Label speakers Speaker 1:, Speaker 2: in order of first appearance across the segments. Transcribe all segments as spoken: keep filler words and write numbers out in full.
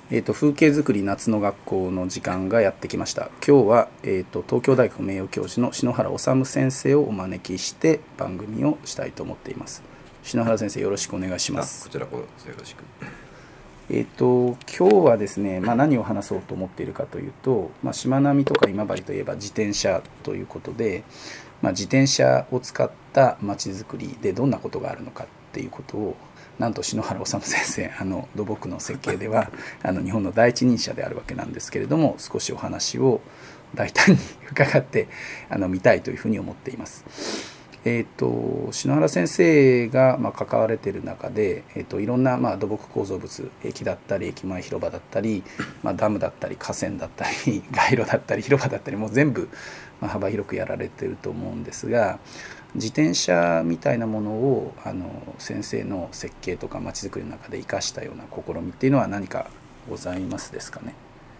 Speaker 1: えーと、風景づくり夏の学校の時間がやってきました。今日は、えーと、東京大学名誉教授の篠原治先生をお招きして番組をしたいと思っています。篠原先生、よろしくお願いします。
Speaker 2: こちらこそよろしく。
Speaker 1: えーと、今日はですね、まあ、何を話そうと思っているかというと、まあ、しまなみとか今治といえば自転車ということで、まあ、自転車を使ったまちづくりでどんなことがあるのかっていうことを、なんと篠原治先生、あの土木の設計ではあの日本の第一人者であるわけなんですけれども、少しお話を大胆に伺ってあの見たいというふうに思っています。えー、と篠原先生がまあ関われている中で、えー、といろんなまあ土木構造物、駅だったり駅前広場だったり、まあ、ダムだったり河川だったり街路だったり広場だったり、もう全部まあ幅広くやられていると思うんですが、自転車みたいなものをあの先生の設計とかまちづくりの中で生かしたような試みっていうのは何かございますですかね。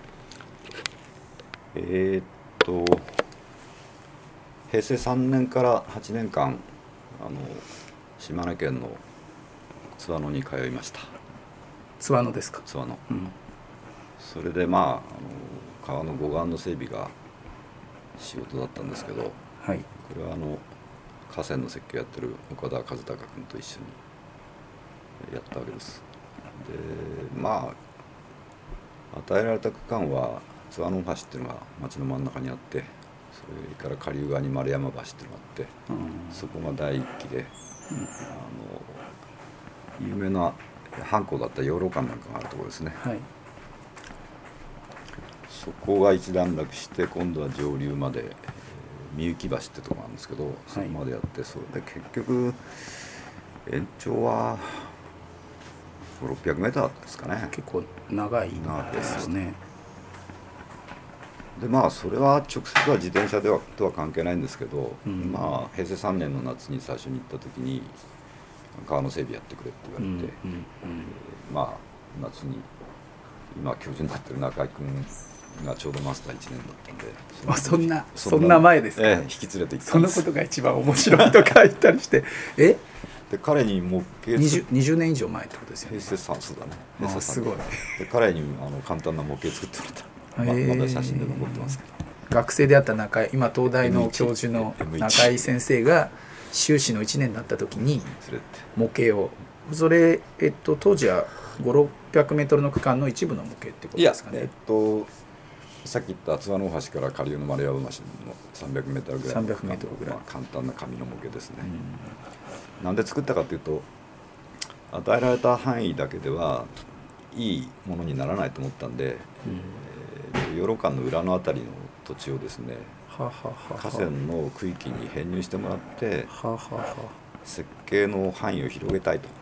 Speaker 2: えー、っと平成さんねんからはちねんかん、あの島根県の津和野に通いました。
Speaker 1: 津和野ですか。
Speaker 2: 津和野、
Speaker 1: うん、
Speaker 2: それでまあ、あの川の護岸の整備が仕事だったんですけど、
Speaker 1: はい、
Speaker 2: これはあの河川の設計をやってる岡田和孝君と一緒にやったわけです。でまあ与えられた区間は津和野橋っていうのが町の真ん中にあって、それから下流側に丸山橋っていうのがあって、うん、そこが第一期で、うん、あの有名な藩校だった養老館なんかがあるところですね、
Speaker 1: はい、
Speaker 2: そこが一段落して、今度は上流までみゆき橋ってとこなんですけど、そこまでやって、はい、それで結局延長はごひゃくろっぴゃくメーターだったですかね。
Speaker 1: 結構長いですよね。
Speaker 2: でまあそれは直接は自転車ではとは関係ないんですけど、うん、まあ平成さんねんの夏に最初に行った時に川の整備やってくれって言われて、うんうんうん、まあ夏に今教授になってる中井君がちょうどマスターいちねんだったんで、
Speaker 1: あ、そんなそんな前ですか、
Speaker 2: ええ、引き連れて行ったんです。
Speaker 1: そのことが一番面白いとか言ったりしてえ
Speaker 2: で彼に模型
Speaker 1: 20, 20年以上前ってことですよね。
Speaker 2: 平成さんそうだね。
Speaker 1: 平成さんすごい。
Speaker 2: で彼にあの簡単な模型作ってもらった。ま, まだ写真で残ってますけど、
Speaker 1: 学生であった中井、今東大の教授の中井先生が修士のいちねんだった時に模型を、それ、えっと、当時はごひゃくろっぴゃくメートルの区間の一部の模型ってことですかね。
Speaker 2: いや、えっと、さっき言った津和野大橋から下流の丸山橋のさんびゃくメートルぐらいの
Speaker 1: さんびゃくメートルぐらい、
Speaker 2: まあ、簡単な紙の模型ですね。うん、なんで作ったかというと、与えられた範囲だけではいいものにならないと思ったんで、うん、養老館の裏のあたりの土地をですね、ははは河川の区域に編入してもらって、ははは設計の範囲を広げたいと。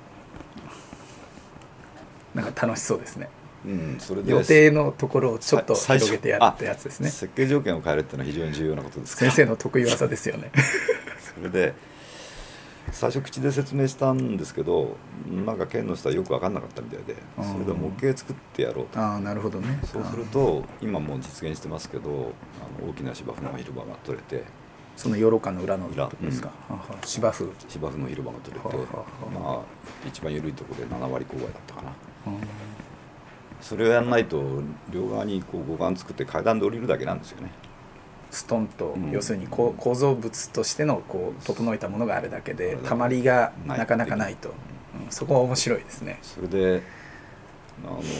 Speaker 1: なんか楽しそうですね。
Speaker 2: うん、それで
Speaker 1: 予定のところをちょっと広げてやったやつですね。
Speaker 2: 設計条件を変えるっていうのは非常に重要なことですから。
Speaker 1: 先生の得意技ですよね。
Speaker 2: それで最初口で説明したんですけど、なんか県の人はよく分かんなかったみたいで、それで模型作ってやろうと。
Speaker 1: ああ、なるほどね。
Speaker 2: そうすると今もう実現してますけど、あの大きな芝生の広場が取れて、
Speaker 1: その養老館の裏のとこですか、うん、はは芝生
Speaker 2: 芝生の広場が取れて、はははまあ一番緩いところでななわり郊外だったかな。それをやらないと両側にこう護岸作って階段で降りるだけなんですよね。
Speaker 1: ストンと、うん、要するにこう構造物としてのこう整えたものがあるだけでたまりがなかなかないと、うん、そこは面白いですね。
Speaker 2: それであの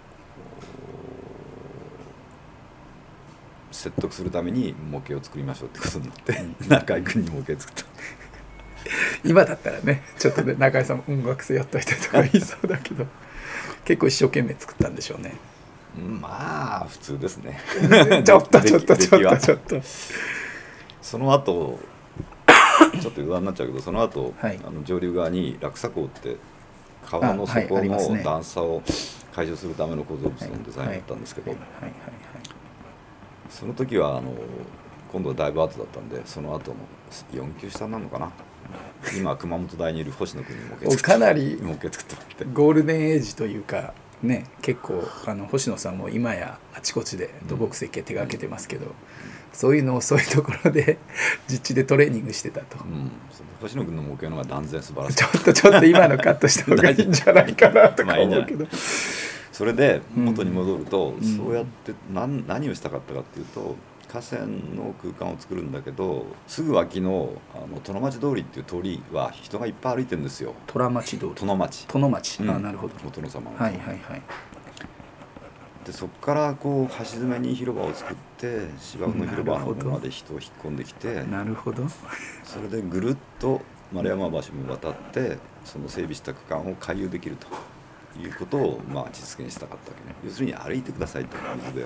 Speaker 2: 説得するために模型を作りましょうってことになって、うん、中井君に模型作った
Speaker 1: 今だったらねちょっとね中井さんも音楽性やっといてとか言いそうだけど結構一生懸命作ったんでしょうね。
Speaker 2: まあ普通ですね。
Speaker 1: ちょっとちょっとちょっとちょっと
Speaker 2: その後ちょっと余談になっちゃうけど、その後、はい、あの上流側に落差溝って川の底の段差を解消するための構造物のデザインだったんですけど、その時はあの今度はだいぶ後だったんで、その後のよん級下なのかな、今熊本大にいる星野君に模型作って
Speaker 1: かなり
Speaker 2: 模型作ってもらって
Speaker 1: ゴールデンエイジというかね、結構あの星野さんも今やあちこちで土木設計手がけてますけど、うん、そういうのをそういうところで実地でトレーニングしてたと、うん、
Speaker 2: 星野君の模型の方が断然素晴らしい。
Speaker 1: ちょっとちょっと今のカットした方がいいんじゃないかなとか思うけど
Speaker 2: それで元に戻ると、
Speaker 1: うん、
Speaker 2: そうやって何、何をしたかったかっていうと、河川の空間を作るんだけど、すぐ脇のあの殿町通りっていう通りは人がいっぱい歩いてるんですよ。
Speaker 1: 虎町通り、
Speaker 2: 殿町
Speaker 1: 殿町、
Speaker 2: うん、
Speaker 1: あ、なるほど、
Speaker 2: お殿様の、
Speaker 1: はいはいはい。
Speaker 2: でそこからこう橋詰めに広場を作って芝生の広場の方まで人を引っ込んできて、
Speaker 1: なるほど、
Speaker 2: それでぐるっと丸山橋も渡ってその整備した区間を回遊できるということをまあ実現したかったわけね。要するに歩いてくださいと、水辺を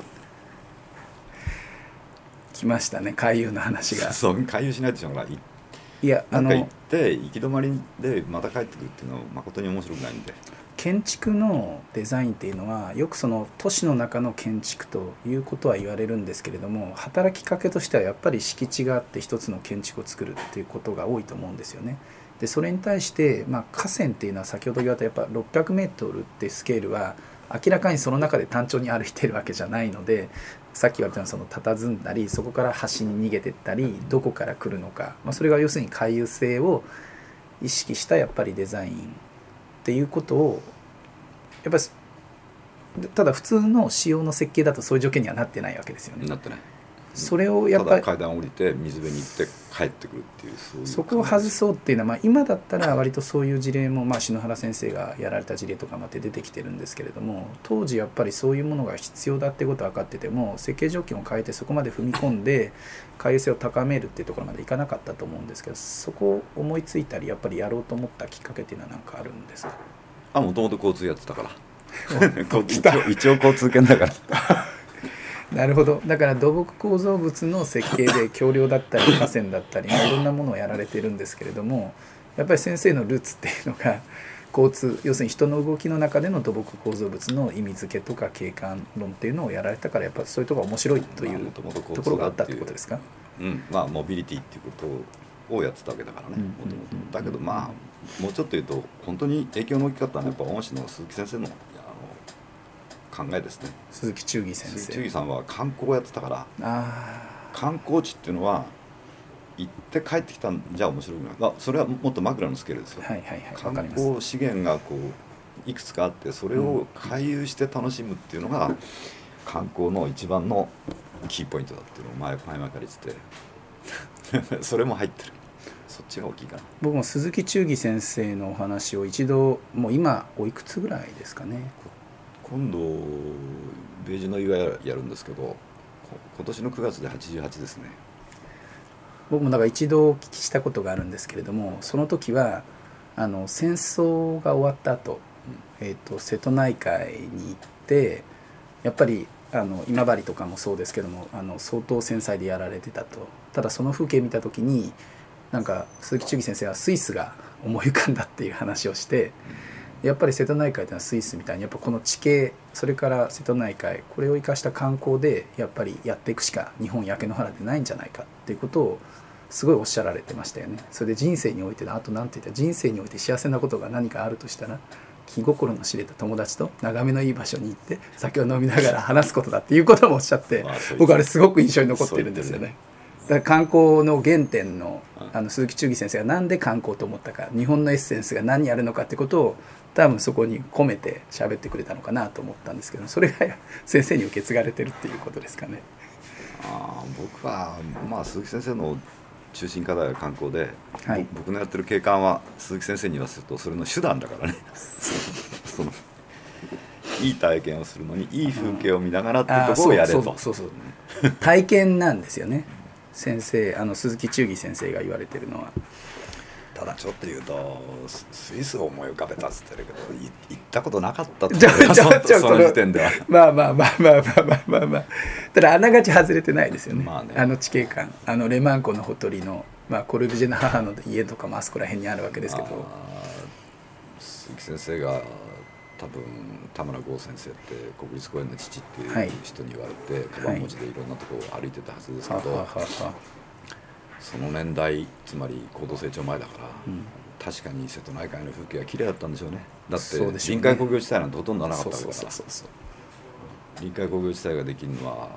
Speaker 1: 来ましたね、回遊の話が。
Speaker 2: そう、回遊しないでしょうがない。
Speaker 1: いや、
Speaker 2: なんか行って行き止まりでまた帰ってくるっていうのは誠に面白くないんで。
Speaker 1: 建築のデザインっていうのはよくその都市の中の建築ということは言われるんですけれども、働きかけとしてはやっぱり敷地があって一つの建築を作るっていうことが多いと思うんですよね。でそれに対して、まあ、河川っていうのは先ほど言われたやっぱろっぴゃくメートルってスケールは明らかにその中で単調に歩いてるわけじゃないので、さっき言われたようなその佇んだりそこから端に逃げてったりどこから来るのか、まあ、それが要するに回遊性を意識したやっぱりデザインっていうことをやっぱり、ただ普通の仕様の設計だとそういう条件にはなってないわけですよね。
Speaker 2: なってない。
Speaker 1: それをやっぱり
Speaker 2: ただ階段を降りて水辺に行って帰ってくるっていう、そういう、
Speaker 1: そこを外そうっていうのは、まあ、今だったら割とそういう事例も、まあ、篠原先生がやられた事例とかまで出てきてるんですけれども、当時やっぱりそういうものが必要だってことは分かってても設計条件を変えてそこまで踏み込んで回遊性を高めるっていうところまでいかなかったと思うんですけど、そこを思いついたりやっぱりやろうと思ったきっかけっていうのは何かあるんですか？
Speaker 2: あ、もともと交通やってたから一応、一応交通圏だから
Speaker 1: なるほど。だから土木構造物の設計で橋梁だったり河川だったり、まあ、いろんなものをやられてるんですけれども、やっぱり先生のルーツっていうのが交通、要するに人の動きの中での土木構造物の意味付けとか景観論っていうのをやられたから、やっぱりそういうところが面白いというところがあったってことですか？
Speaker 2: うん、まあモビリティっていうことをやってたわけだからね、もともと。だけどまあもうちょっと言うと本当に影響の大きかったのはやっぱ恩師の鈴木先生の考えですね。
Speaker 1: 鈴木忠義先生。
Speaker 2: 鈴木忠義さんは観光をやってたから、
Speaker 1: あ、
Speaker 2: 観光地っていうのは行って帰ってきたんじゃ面白くない、まあ、それはもっと枕のスケールですよ。
Speaker 1: はいはいはい、
Speaker 2: 観光資源がこういくつかあってそれを回遊して楽しむっていうのが観光の一番のキーポイントだっていうのを前前々から言っててそれも入ってる。そっちが大きいかな。
Speaker 1: 僕も鈴木忠義先生のお話を一度、もう今おいくつぐらいですかね。
Speaker 2: 今度米寿の祝いやるんですけど、今年のくがつではちじゅうはちですね。
Speaker 1: 僕もだから一度お聞きしたことがあるんですけれども、その時はあの戦争が終わった後、うん、えーと瀬戸内海に行ってやっぱりあの今治とかもそうですけども、あの相当繊細でやられてたと。ただその風景見た時になんか鈴木忠義先生はスイスが思い浮かんだっていう話をして、やっぱり瀬戸内海というのはスイスみたいにやっぱこの地形、それから瀬戸内海、これを生かした観光でやっぱりやっていくしか日本焼け野原でないんじゃないかっていうことをすごいおっしゃられてましたよね。それで人生において、あと何て言ったら人生において幸せなことが何かあるとしたら気心の知れた友達と眺めのいい場所に行って酒を飲みながら話すことだっていうこともおっしゃって、僕あれすごく印象に残ってるんですよね。だから観光の原点の、あの鈴木忠義先生がなんで観光と思ったか、日本のエッセンスが何やるのかってことを多分そこに込めて喋ってくれたのかなと思ったんですけど、それが先生に受け継がれてるっていうことですかね。
Speaker 2: あ、僕はまあ鈴木先生の中心課題は観光で、はい、僕のやってる景観は鈴木先生に言わせるとそれの手段だからねそのいい体験をするのにいい風景を見ながらっていうところをやれと。
Speaker 1: そうそうそうそう体験なんですよね先生、あの鈴木忠義先生が言われてるのは。
Speaker 2: ただちょっと言うとスイスを思い浮かべたっつってるけど行ったことなかったって
Speaker 1: じゃあじゃあ
Speaker 2: その時点では
Speaker 1: まあまあまあまあまあまあまあまあただあながち外れてないですよね、
Speaker 2: まあね、
Speaker 1: あの地形感、あのレマン湖のほとりの、まあ、コルビュジエの母の家とかもあそこら辺にあるわけですけど、
Speaker 2: 鈴木先生が多分田村剛先生って国立公園の父っていう人に言われて、カバン持ちでいろんなところを歩いてたはずですけど、はい、その年代、つまり高度成長前だから、うん、確かに瀬戸内海の風景は綺麗だったんでしょうね。だって臨海工業地帯なんてほとんどなかったわけだから。臨海工業地帯ができるのは、えっ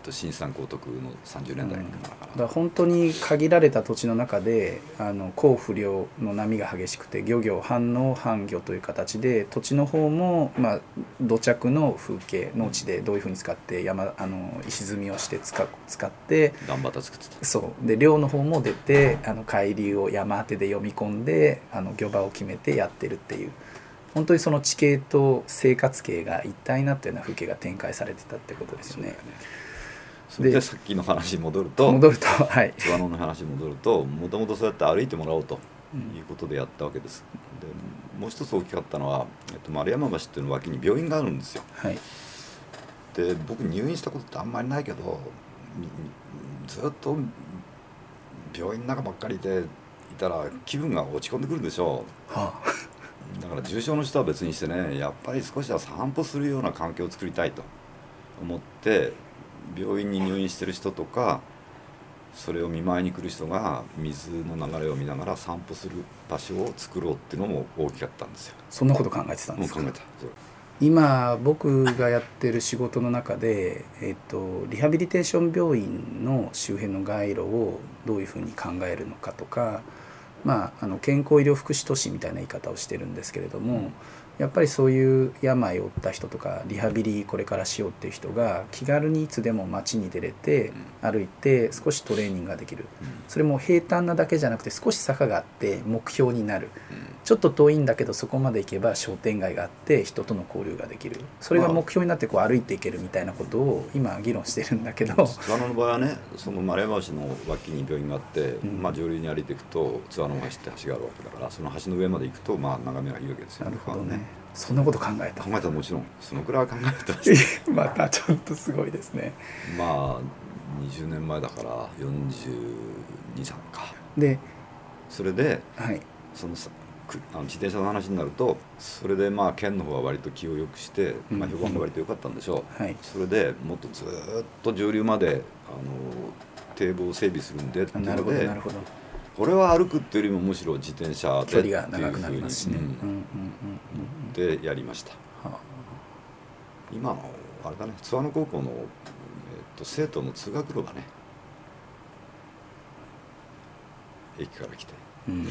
Speaker 2: と新三高徳のさんじゅうねんだいから、うん、だ
Speaker 1: から本当に限られた土地の中であの降不量の波が激しくて漁業半農半漁という形で土地の方も、まあ、土着の風景農地でどういうふうに使って山あの石積みをして使使って
Speaker 2: 段畑作ってた。
Speaker 1: そうで漁の方も出てあの海流を山当てで読み込んであの漁場を決めてやってるっていう本当にその地形と生活系が一体になったような風景が展開されてたってことですよね。
Speaker 2: それでさっきの話に戻ると
Speaker 1: 戻るとはい
Speaker 2: 津和野の話に戻るともともとそうやって歩いてもらおうということでやったわけです、うん、でもう一つ大きかったのは、えっと、丸山橋っていうの脇に病院があるんですよ、
Speaker 1: はい、
Speaker 2: で僕入院したことってあんまりないけどずっと病院の中ばっかりでいたら気分が落ち込んでくるでしょう、はあ、だから重症の人は別にしてねやっぱり少しは散歩するような環境を作りたいと思って病院に入院してる人とかそれを見舞いに来る人が水の流れを見ながら散歩する場所を作ろうっていうのも大きかったんですよ。
Speaker 1: そんなこと考えてたんですか？
Speaker 2: もう考えた。
Speaker 1: 今僕がやってる仕事の中で、えっと、リハビリテーション病院の周辺の街路をどういうふうに考えるのかとか、まあ、あの健康医療福祉都市みたいな言い方をしてるんですけれども、うん、やっぱりそういう病を負った人とかリハビリこれからしようっていう人が気軽にいつでも街に出れて歩いて少しトレーニングができる、それも平坦なだけじゃなくて少し坂があって目標になる、ちょっと遠いんだけどそこまで行けば商店街があって人との交流ができる、それが目標になってこう歩いていけるみたいなことを今議論してるんだけど、
Speaker 2: 津和野の場合はねその丸山橋の脇に病院があって、うんまあ、上流に歩いていくと津和野橋って橋があるわけだからその橋の上まで行くとまあ眺めがいいわけですよ。
Speaker 1: なるほどね。そんなこと考えた
Speaker 2: 考えたらもちろんそのくらいは考えてました
Speaker 1: またちょっとすごいですね。
Speaker 2: まあにじゅうねんまえだからよんじゅうに、さんか
Speaker 1: で
Speaker 2: それで、
Speaker 1: はい、
Speaker 2: そのあの自転車の話になるとそれでまあ県の方は割と気を良くして、まあ、評判が割と良かったんでしょう、うんはい、それでもっとずっと上流まであの堤防を整備するんでっていうのでこれは歩くっていうよりもむしろ自転車でっていうふうにでやりました、はあ、今のあれだね津和野高校の、えー、っと生徒の通学路がね駅から来て、うん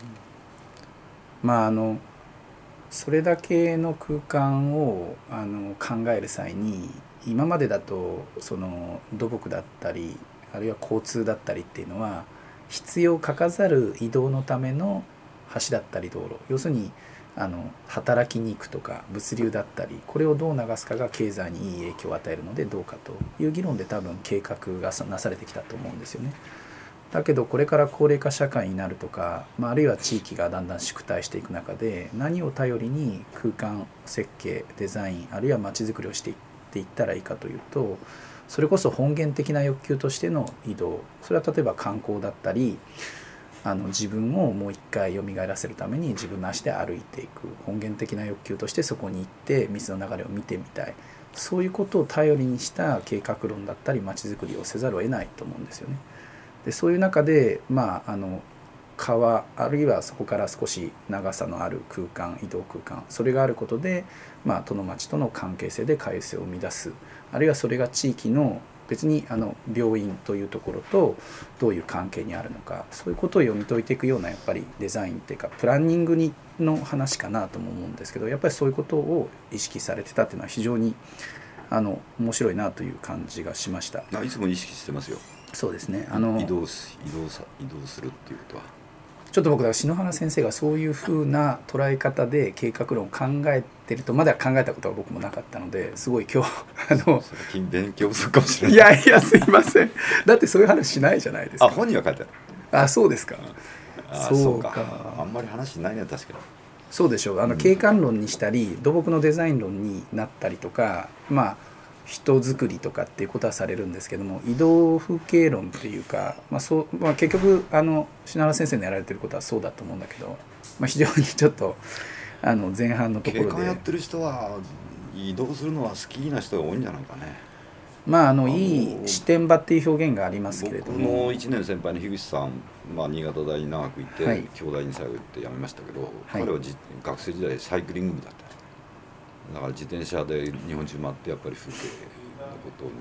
Speaker 1: まああのそれだけの空間をあの考える際に今までだとその土木だったりあるいは交通だったりっていうのは必要かかざる移動のための橋だったり道路、要するにあの働きに行くとか物流だったりこれをどう流すかが経済にいい影響を与えるのでどうかという議論で多分計画がなされてきたと思うんですよね。だけどこれから高齢化社会になるとか、まあ、あるいは地域がだんだん縮退していく中で何を頼りに空間設計デザインあるいはまちづくりをしていっていったらいいかというとそれこそ本源的な欲求としての移動、それは例えば観光だったりあの自分をもう一回蘇らせるために自分の足で歩いていく本源的な欲求としてそこに行って水の流れを見てみたい、そういうことを頼りにした計画論だったりまちづくりをせざるを得ないと思うんですよね。でそういう中で、まあ、あの川あるいはそこから少し長さのある空間移動空間それがあることで、まあ、都の町との関係性で回遊性を生み出す、あるいはそれが地域の別にあの病院というところとどういう関係にあるのかそういうことを読み解いていくようなやっぱりデザインっていうかプランニングにの話かなとも思うんですけどやっぱりそういうことを意識されてたっていうのは非常にあの面白いなという感じがしました。
Speaker 2: いつも意識してますよ。
Speaker 1: そうですね。あの
Speaker 2: 移動す移動さ移動するっていうことは
Speaker 1: ちょっと僕だから篠原先生がそういうふうな捉え方で計画論を考えてるとまだ考えたことは僕もなかったのですごい今日あの
Speaker 2: 最近勉強不足かもしれない。
Speaker 1: いやいやすいませんだってそういう話しないじゃないですか。
Speaker 2: あ本人は書いてある。
Speaker 1: あそうですか。
Speaker 2: あそうかあんまり話しないね確かに。
Speaker 1: そうでしょう。あの景観論にしたり土木のデザイン論になったりとかまあ人づくりとかっていうことはされるんですけども移動風景論っていうか、まあそうまあ、結局あの篠原先生のやられてることはそうだと思うんだけど、まあ、非常にちょっとあの前半のところで
Speaker 2: 景観やってる人は移動するのは好きな人が多いんじゃないかね。
Speaker 1: まああのいい視点場っていう表現がありますけれども
Speaker 2: 僕のいちねん先輩の樋口さん、まあ、新潟大に長くいて、はい、京大に最後行って辞めましたけど、はい、彼はじ学生時代サイクリング部だった。だから自転車で日本中回ってやっぱり風景のことに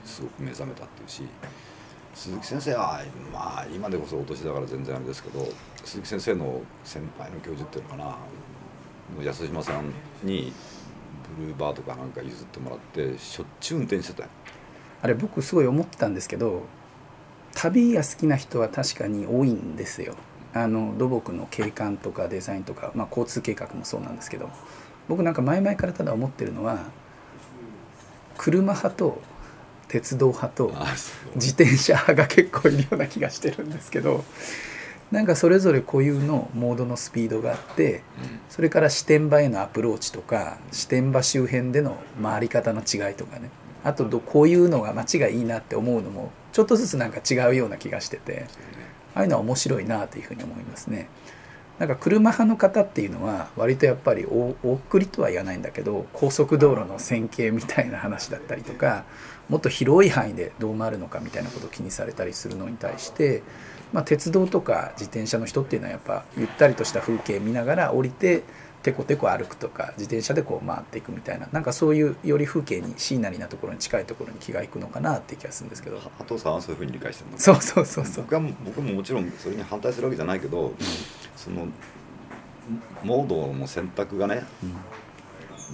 Speaker 2: すごく目覚めたっていうし、鈴木先生はまあ今でこそお年だから全然あれですけど、鈴木先生の先輩の教授っていうのかな、安島さんにブルーバーとかなんか譲ってもらってしょっちゅう運転してたよ。
Speaker 1: あれ僕すごい思ってたんですけど、旅が好きな人は確かに多いんですよ。あの土木の景観とかデザインとか、まあ、交通計画もそうなんですけど、僕なんか前々からただ思ってるのは、車派と鉄道派と自転車派が結構いるような気がしてるんですけど、なんかそれぞれ固有のモードのスピードがあって、それから視点場へのアプローチとか視点場周辺での回り方の違いとかね、あとこういうのが街がいいなって思うのもちょっとずつなんか違うような気がしてて、ああいうのは面白いなというふうに思いますね。なんか車派の方っていうのは割とやっぱり大送りとは言わないんだけど、高速道路の線形みたいな話だったりとか、もっと広い範囲でどう回るのかみたいなことを気にされたりするのに対して、まあ、鉄道とか自転車の人っていうのはやっぱゆったりとした風景見ながら降りてテコテコ歩くとか、自転車でこう回っていくみたいな、なんかそういうより風景にシーナリーなところに近いところに気がいくのかなって気がするんですけど。
Speaker 2: 加藤さんはそういうふうに理解してるの？
Speaker 1: そうそうそうそう。
Speaker 2: 僕は僕ももちろんそれに反対するわけじゃないけど、うん、そのモードの選択がね、うん、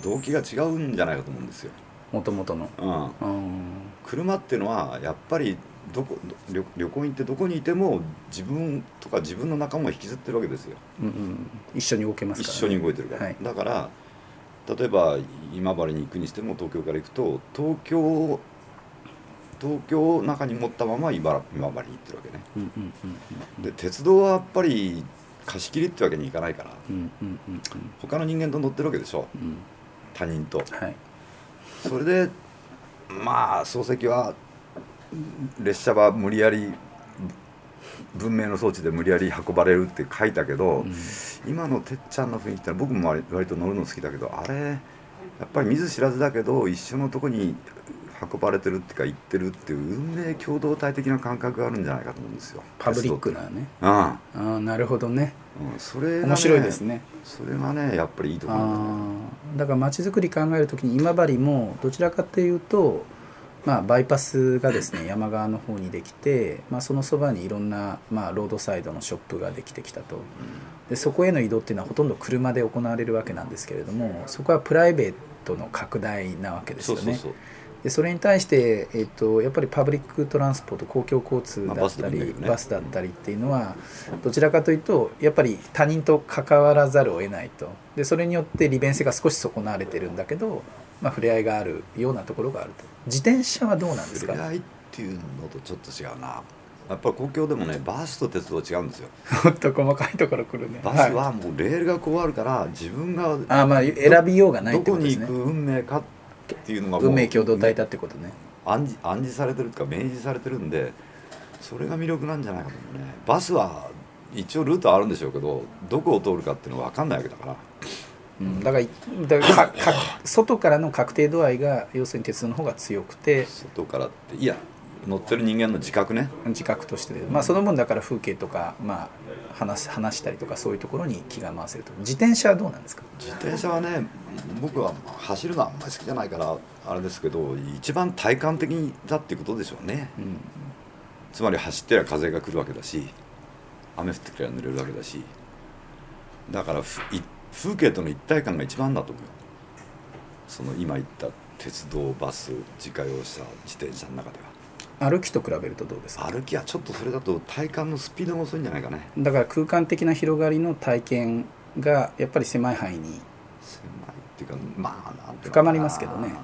Speaker 2: 動機が違うんじゃないかと思うんですよ。
Speaker 1: もともとの、
Speaker 2: うんうん、車っていうのはやっぱりどこ 旅, 旅行に行ってどこにいても自分とか自分の仲間を引きずってるわけですよ、
Speaker 1: うんうん、一緒に動けますから、ね、
Speaker 2: 一緒に動いてるから、はい、だから例えば今治に行くにしても東京から行くと東京東京を中に持ったまま今治に行ってるわけね、うんうんうんうん、で鉄道はやっぱり貸し切りってわけにいかないから、うんうんうんうん、他の人間と乗ってるわけでしょ、うん、他人と、はい、それでまあ漱石は列車は無理やり文明の装置で無理やり運ばれるって書いたけど、うん、今のてっちゃんの雰囲気って僕も割と乗るの好きだけど、あれやっぱり見ず知らずだけど一緒のとこに運ばれてるっていうか行ってるっていう運命共同体的な感覚があるんじゃないかと思うんですよ。
Speaker 1: パブリックなね。
Speaker 2: あ
Speaker 1: あ、ああ、なるほどね、
Speaker 2: うん、それがね、
Speaker 1: 面白いですね。
Speaker 2: それがねやっぱりいいと思うんだよね。
Speaker 1: あ、だから街づくり考えるときに今治もどちらかというと、まあ、バイパスがですね山側の方にできて、まあ、そのそばにいろんな、まあ、ロードサイドのショップができてきたと。でそこへの移動っていうのはほとんど車で行われるわけなんですけれども、そこはプライベートの拡大なわけですよね。そうそうそう。でそれに対して、えっと、やっぱりパブリックトランスポート、公共交通だったり、まあバスでもいいよね、バスだったりっていうのはどちらかというとやっぱり他人と関わらざるを得ないと。でそれによって利便性が少し損なわれてるんだけど、まあ、触れ合いがあるようなところがあると。自転車はどうなんですか？
Speaker 2: 触れ合いっていうのとちょっと違うな。やっぱり公共でもねバスと鉄道違うんですよ。
Speaker 1: もっと細かいところ来るね。
Speaker 2: バスはもうレールがこうあるから自分が
Speaker 1: あ、まあ、選びようがないってことですね。
Speaker 2: どこに行く運命かっていうのがもう
Speaker 1: 運命共同体だってことね。
Speaker 2: 暗示、暗示されてるとか明示されてるんで、それが魅力なんじゃないかと思うね。バスは一応ルートはあるんでしょうけどどこを通るかっていうのは分かんないわけだから、
Speaker 1: うん、だから、だからかか外からの確定度合いが要するに鉄道の方が強くて、
Speaker 2: 外からっていや乗ってる人間の自覚ね、
Speaker 1: 自覚として、まあ、その分だから風景とか、まあ、話, 話したりとかそういうところに気が回せると。自転車はどうなんですか？
Speaker 2: 自転車はね僕は走るのはあんまり好きじゃないからあれですけど、一番体感的だっていうことでしょうね、うん、つまり走ってりゃ風が来るわけだし雨降ってくれば濡れるわけだし、だから風景との一体感が一番だと思うよ。その今言った鉄道、バス、自家用車、自転車の中では。
Speaker 1: 歩きと比べるとどうですか？
Speaker 2: 歩きはちょっとそれだと体感のスピードが遅いんじゃないかね。
Speaker 1: だから空間的な広がりの体験がやっぱり狭い範囲に狭い
Speaker 2: っていうか、まあなんていうか
Speaker 1: 深まりますけどね。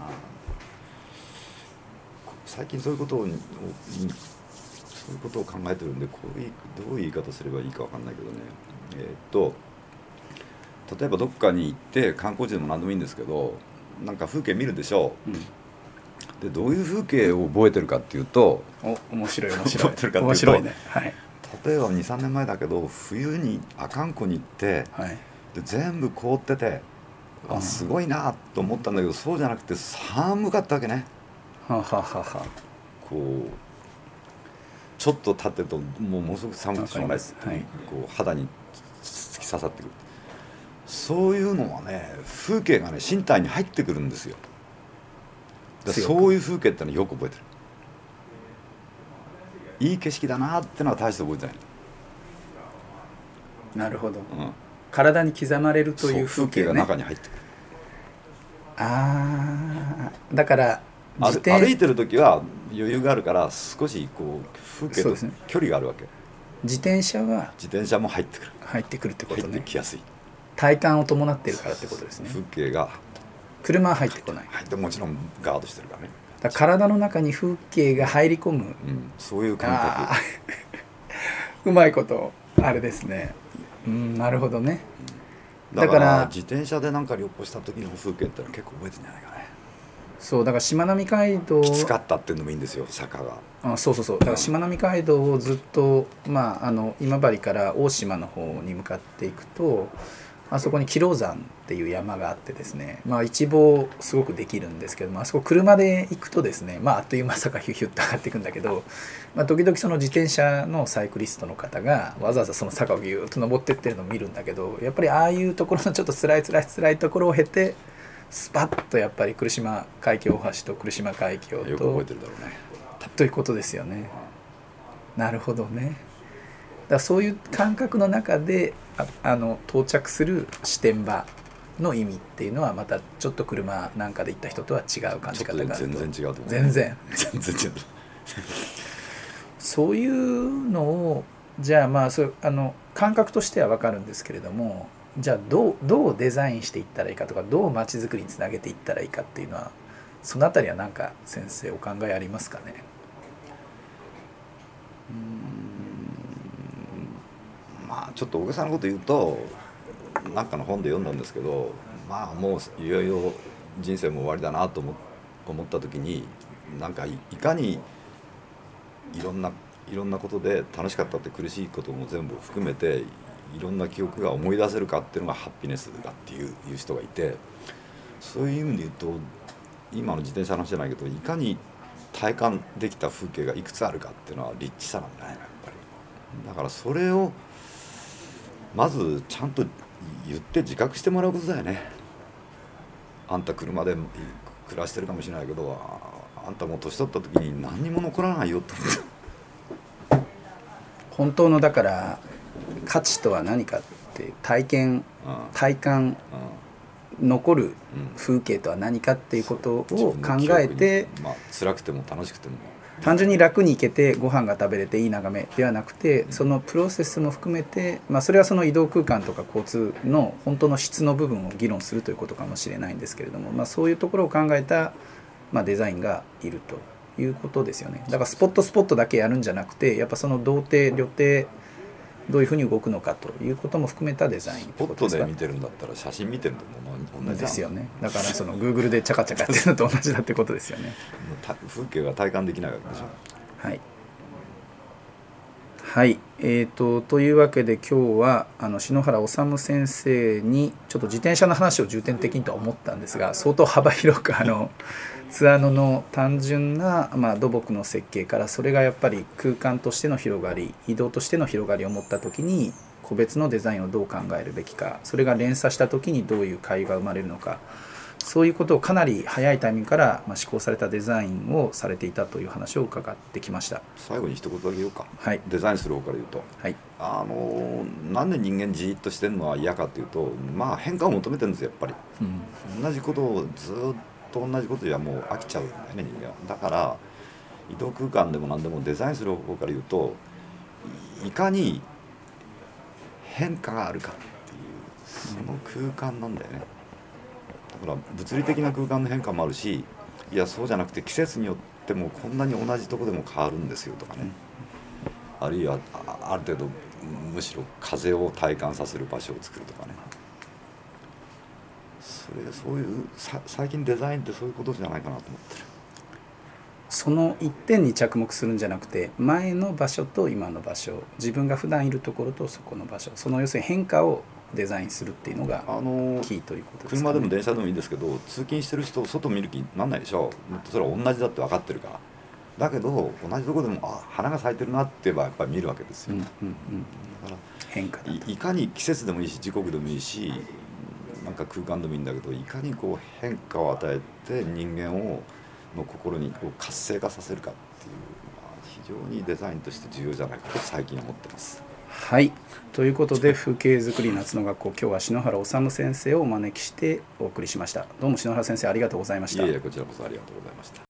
Speaker 2: 最近そういうことをそういうことを考えてるんで、こういうどういう言い方すればいいかわかんないけどね、えー、っと例えばどっかに行って観光地でも何でもいいんですけど、なんか風景見るでしょう、うん、でどういう風景を覚えてるかっていうと、
Speaker 1: お面白い面白い
Speaker 2: 覚えてるかっていうと
Speaker 1: 面白いね、はい、
Speaker 2: 例えば にさんねんまえだけど冬に阿寒湖に行って、はい、で全部凍ってて、あすごいなと思ったんだけど、そうじゃなくて寒かったわけね。
Speaker 1: はははは
Speaker 2: こうちょっと立ってるともうものすごく寒くてしょうがないです、はい、こう肌に突き刺さってくる。そういうのはね風景がね身体に入ってくるんですよ。そういう風景ってのはよく覚えてる。 いい景色だなってのは大して覚えてない。
Speaker 1: なるほど、
Speaker 2: うん、
Speaker 1: 体に刻まれるという風景、ね、
Speaker 2: 風景が中に入ってくる。
Speaker 1: ああ、だから
Speaker 2: 歩, 歩いてる時は余裕があるから少しこう風景と距離があるわけ、ね、
Speaker 1: 自転車は
Speaker 2: 自転車も入ってくる
Speaker 1: 入ってくるってことね。
Speaker 2: 入ってきやすい、
Speaker 1: 体感を伴ってるからってことですね。
Speaker 2: 風景が
Speaker 1: 車は入ってこない。
Speaker 2: 入ってもちろんガードしてるからね。
Speaker 1: だから体の中に風景が入り込む、うん、
Speaker 2: そういう感覚
Speaker 1: うまいことあれですね、うん、なるほどね、
Speaker 2: うん、だから自転車でなんか旅行した時の風景ってのは結構覚えてるんじゃないかね。
Speaker 1: そうだからしまなみ海道
Speaker 2: きつかったっていうのもいいんですよ、坂が。
Speaker 1: あそうそうそう、だからしまなみ海道をずっと、まあ、あの今治から大島の方に向かっていくと、あそこに亀老山っていう山があってですね、まあ、一望すごくできるんですけども、あそこ車で行くとですね、まあ、あっという間坂ヒュヒュッと上がっていくんだけど、まあ、時々その自転車のサイクリストの方がわざわざその坂をギューッと登っていってるのを見るんだけど、やっぱりああいうところのちょっと辛い辛い辛いところを経てスパッとやっぱり来島海峡大橋と来島海峡と
Speaker 2: よく覚えてるだろうね
Speaker 1: ということですよね。なるほどね。だからそういう感覚の中で あ, あの到着する視点場の意味っていうのはまたちょっと車なんかで行った人とは違う感じ方があると。
Speaker 2: 全然違うと思う。
Speaker 1: 全然
Speaker 2: 全然違う
Speaker 1: そういうのをじゃあまあそうあの感覚としては分かるんですけれども、じゃあどう、どうデザインしていったらいいかとか、どう街づくりにつなげていったらいいかっていうのは、そのあたりは何か先生お考えありますかね。
Speaker 2: うーんまあちょっと大げさなこと言うと、なんかの本で読んだんですけど、まあもういよいよ人生も終わりだなと思思った時に、なんか い, いかにいろんないろんなことで楽しかったって苦しいことも全部含めていろんな記憶が思い出せるかっていうのがハッピネスだっていう、いう人がいて、そういう意味で言うと今の自転車の話じゃないけど、いかに体感できた風景がいくつあるかっていうのはリッチさなんじゃないのやっぱり。だからそれをまずちゃんと言って自覚してもらうことだよね。あんた車で暮らしてるかもしれないけど、 あ, あんたもう年取った時に何にも残らないよって思って
Speaker 1: 本当のだから価値とは何かって体験、うん、体感、うん、残る風景とは何かっていうことを考えて、
Speaker 2: まあ、辛くても楽しくても
Speaker 1: 単純に楽に行けてご飯が食べれていい眺めではなくて、うん、そのプロセスも含めて、まあ、それはその移動空間とか交通の本当の質の部分を議論するということかもしれないんですけれども、まあ、そういうところを考えた、まあ、デザインがいるということですよね。だからスポットスポットだけやるんじゃなくて、やっぱその動程旅程どういうふうに動くのかということも含めたデザイン。ス
Speaker 2: ポットで見てるんだったら写真見てるのも同じ
Speaker 1: ですよね。だからその Google でチャカチャカやってるのと同じだってことですよね。
Speaker 2: 風景が体感できないわけでしょ。
Speaker 1: はい、はい、えーと、というわけで今日はあの篠原治先生にちょっと自転車の話を重点的にとは思ったんですが、相当幅広くあのツアーノの単純な、まあ、土木の設計から、それがやっぱり空間としての広がり、移動としての広がりを持った時に個別のデザインをどう考えるべきか、それが連鎖した時にどういう会話が生まれるのか、そういうことをかなり早いタイミングから施行されたデザインをされていたという話を伺ってきました。
Speaker 2: 最後に一言だけ言おうか、
Speaker 1: はい、
Speaker 2: デザインする方から言うと、
Speaker 1: はい、
Speaker 2: あのなんで人間じーっとしてるのは嫌かというと、まあ変化を求めてるんですよやっぱり、うん、同じことをずっと同じことじゃもう飽きちゃうんだよね人間は。だから移動空間でも何でもデザインする方向から言うと、いかに変化があるかっていうその空間なんだよね。だから物理的な空間の変化もあるし、いやそうじゃなくて季節によってもこんなに同じとこでも変わるんですよとかね、あるいは あ, ある程度むしろ風を体感させる場所を作るとかね、それそういうさ最近デザインってそういうことじゃないかなと思ってる。
Speaker 1: その一点に着目するんじゃなくて、前の場所と今の場所、自分が普段いるところとそこの場所、その要するに変化をデザインするっていうのがキーということですかね。
Speaker 2: 車でも電車でもいいんですけど、通勤してる人外見る気になんないでしょ。それは同じだって分かってるから。だけど同じところでもあ花が咲いてるなって言えばやっぱり見るわけですよ、うんうんうん、だから変化だと い, いかに季節でもいいし時刻でもいいしなんか空間でもいいんだけど、いかにこう変化を与えて人間をの心にこう活性化させるかっていう、 非常にデザインとして重要じゃないかと最近思ってます。
Speaker 1: はい、ということで風景づくり夏の学校、今日は篠原治先生をお招きしてお送りしました。どうも篠原先生ありがとうございました。
Speaker 2: いえいえ、こちらこそありがとうございました。